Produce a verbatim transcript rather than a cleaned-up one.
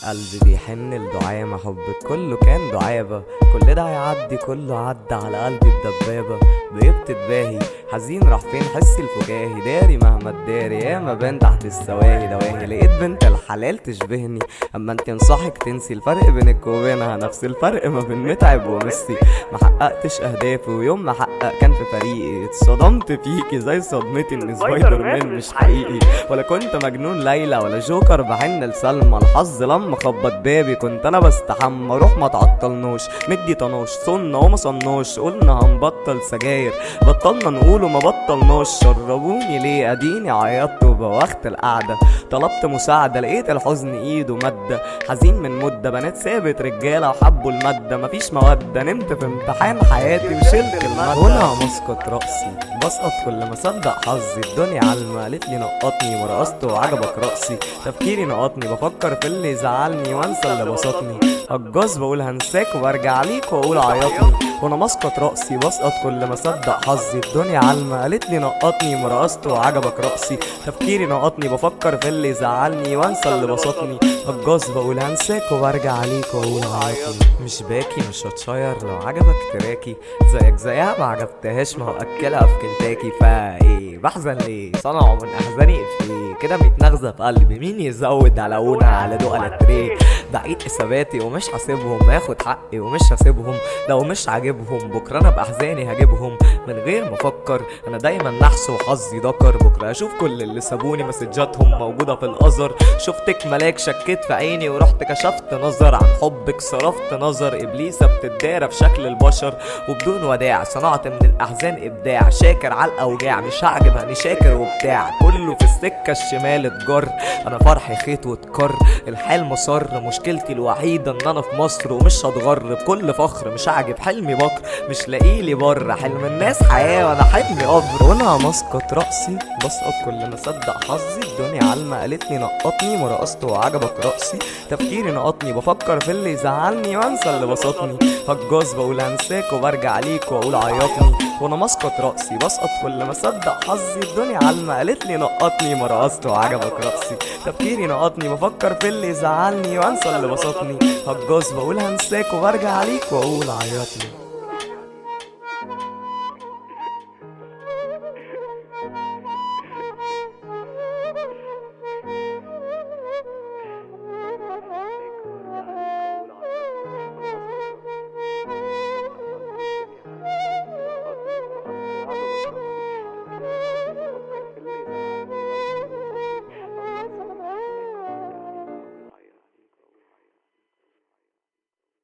قلبي بيحن لدعامة، حبك كله كان دعابة، كل ده هيعدي كله عدى على قلبي بدبابة. بقيت تباهي حزين راح فين حسي الفكاهي، داري مهما تداري ياما بان تحت السواهي دواهي. لقيت بنت الحلال تشبهني، اما انت انصحك تنسي الفرق بينك وبينها نفس الفرق ما بين متعب وميسي. ما حققتش اهدافي ويوم ما حقق كان في فريقي، اتصدمت فيكي زي صدمتي ان سبايدر مان مش حقيقي. ولا كنت مجنون ليلى ولا جوكر بحن لسلمى، الحظ لما خبط بابي كنت انا بستحمى. روح ما تعطلنوش مدي طنوش صنا وما صنوش، قلنا هنبطل سجاير بطلنا نقول وما بطلناش. شربوني ليه اديني عيطت وبوخت القعده، طلبت مساعده لقيت الحزن ايده ماده. حزين من مده بنات سابت رجاله وحبوا الماده، مفيش موده نمت في امتحان حياتي وشلت الماده. هنا مسقط راسي بسقط كل ما صدق حظي، الدنيا علمه قالت لي نقطني ورقصت وعجبك رقصي. تفكيري نقطني بفكر في اللي زعلني وانسى اللي بسطني، هجاز بقول هنساك وبرجع ليك واقول عيطني. وانا مسقط راسي بسقط كل ما صدق حظي، الدنيا علمه قالت لي نقطني ورقصت وعجبك رقصي. تفكيري نقطني بفكر في اللي زعلني وانسى اللي بسطني، هجاز بقول هنساك وبرجع ليك واقول عيطني. مش باكي مش هتشير لو عجبك تراكي، زيك زيها ما عجبتهاش ما هو اكلها في كنتاكي. فايه بحزن ليه صنعوا من احزاني افيه كده متنغزه في قلبي، مين يزود على اونا على دو على تريه. بعيد حساباتي ومش حاسبهم، باخد حقي ومش هسيبهم، لو مش عاجبهم بكره انا باحزاني هجيبهم. من غير ما افكر انا دايما نحس وحظي دكر، بكره اشوف كل اللي سابوني مسجاتهم موجوده في الازر. شفتك ملاك شكيت في عيني ورحت كشفت نظر، عن حبك صرفت نظر. ابليسه بتتدارى في شكل البشر وبدون وداع، صنعت من الاحزان ابداع. شاكر على الاوجاع مش هعجب هني شاكر وبتاع، كله في السكه الشمال اتجر. انا فرحي خيط واتكر الحال مصر، مشكلتي الوحيده ان انا في مصر ومش هتغر. بكل فخر مش هعجب حلمي بكر مش لاقيلي بره، حلم الناس حياه وانا حلمي قبر. وانا مسقط راسي بسقط كل ما صدق حظي، الدنيا علمه قالت لي نقطني ورقصت وعجبك رقصي. تفكيري نقطني بفكر في اللي يزعلني وانسى اللي بسطني، هجاز بقول هنساك وبرجع ليك واقول عيطني. وانا مسقط راسي بسقط كل ما صدق حظي، الدنيا علمه قالت لي نقطني ورقصت وعجبك رقصي. تفكيري نقطني بفكر في اللي يزعلني وانسى اللي بسطني، هجاز بقول هنساك وبرجع ليك واقول عيطني.